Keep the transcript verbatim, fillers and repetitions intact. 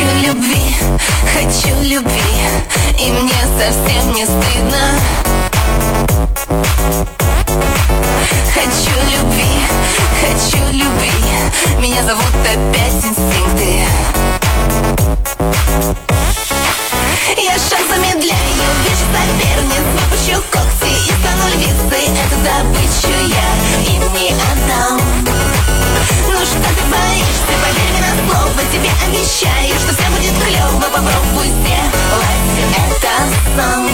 Хочу любви, хочу любви, и мне совсем не стыдно. Хочу любви, хочу любви, меня зовут опять инстинкты. Я шаг замедляю, вижу соперниц, выпущу когти и стану львицей. Эту добычу я им не отдам. Ну что ты боишься, поверь мне на слово, тебе обещаю, что все будет клево. Попробуй сделать это сам.